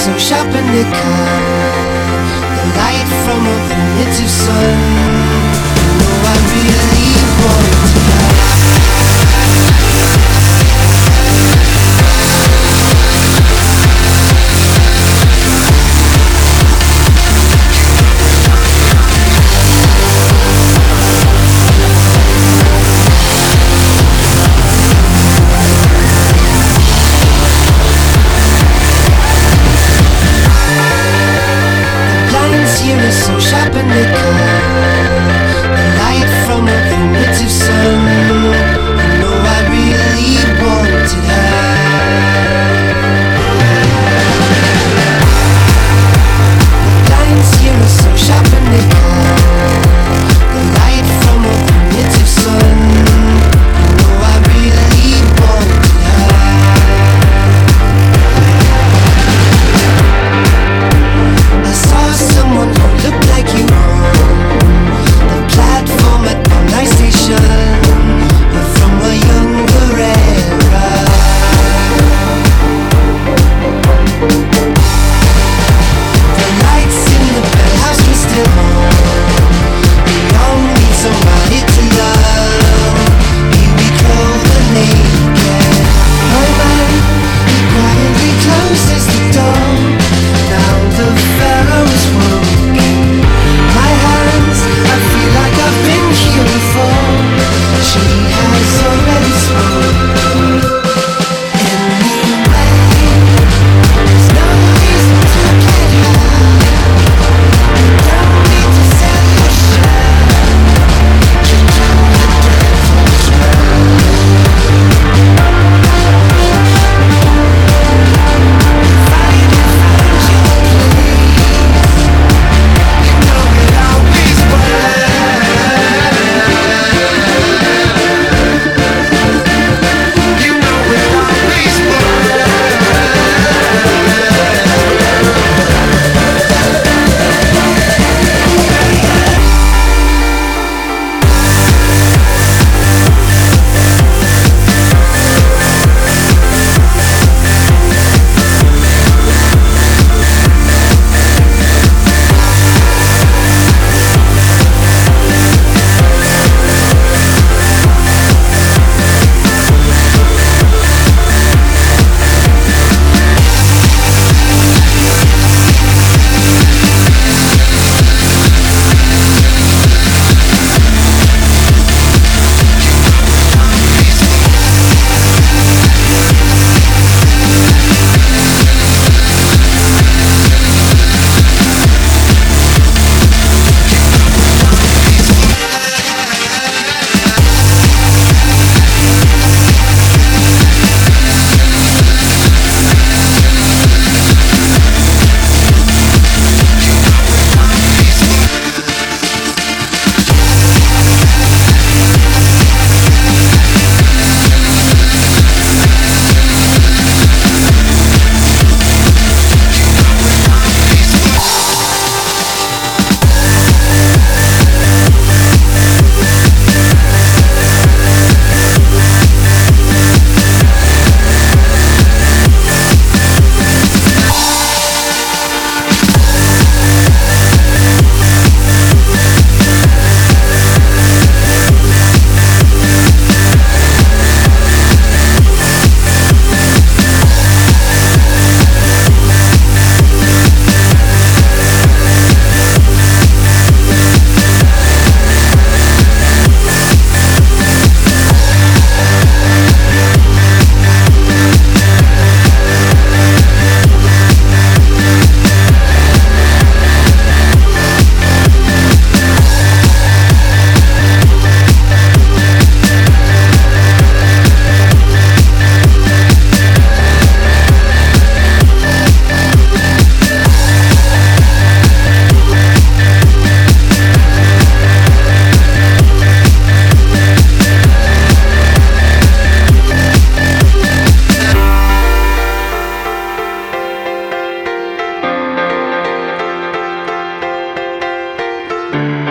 so sharp and it cut the light from a primitive sun. Oh, I really want to die. Here is so sharp and it cut the light from a primitive sun. You know I really want to die. The lines here are so sharp and it cut the light from a primitive sun. You know I really want to die. I saw someone who looked like you on the platform at Bondi Station, but from a younger era. The lights in the penthouse were still on. We all need somebody to love. Here we clothe the naked. My mind, he quietly closes the door. Now the fellow is woken. My hands, I feel like I've been here before. She has already spoken. Anyway, there's no reason to get high. You don't need to sell your share. You do the devil's Find your place. You know it always works. You know it always you.